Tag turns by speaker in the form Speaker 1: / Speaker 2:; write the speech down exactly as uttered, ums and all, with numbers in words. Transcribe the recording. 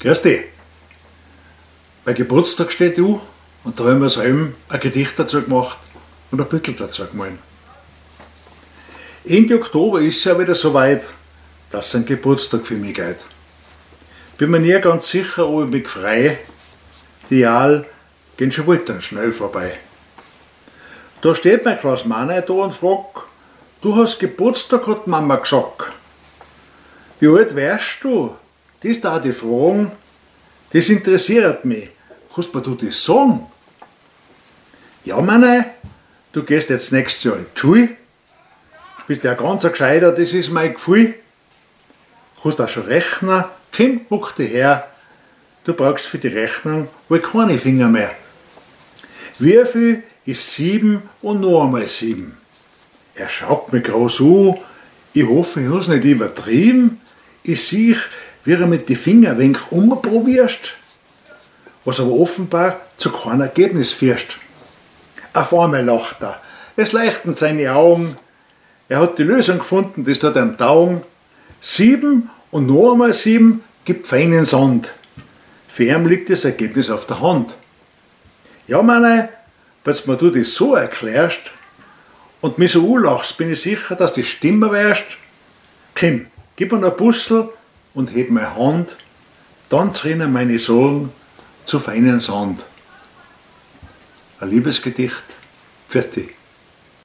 Speaker 1: Grüß dich. Bei Geburtstag steht du und da haben wir soeben ein Gedicht dazu gemacht und ein Büttel dazu gemahlen. Ende Oktober ist es ja wieder so weit, dass es ein Geburtstag für mich geht. Bin mir nie ganz sicher, ob ich mich frei. Die Jahre gehen schon wieder schnell vorbei. Da steht mein Klaus Mann da und fragt: Du hast Geburtstag, hat Mama gesagt. Wie alt wärst du? Das da die Fragen, das interessiert mich. Kannst mir du das sagen? Ja, Mann, du gehst jetzt nächstes Jahr in die Schule. Du bist ja ganz ein Gescheiter, das ist mein Gefühl. Kannst auch schon rechnen. Komm, muck dich her. Du brauchst für die Rechnung wohl keine Finger mehr. Wie viel ist sieben und noch einmal sieben? Er schaut mich groß an. Ich hoffe, ich habe es nicht übertrieben. Ich sehe, wie er mit den Fingern ein wenig umprobierst, was aber offenbar zu keinem Ergebnis führt. Auf einmal lacht er. Es leuchten seine Augen. Er hat die Lösung gefunden, das tut ihm taugen. Sieben und noch einmal sieben gibt feinen Sand. Für ihn liegt das Ergebnis auf der Hand. Ja, Mann, wenn du mir du das so erklärst und mich so anlachst, bin ich sicher, dass das stimmen wirst. Komm, gib mir noch ein Bussel und heb meine Hand, dann rinnen meine Sorgen zu feinen Sand. Ein Liebesgedicht, fertig.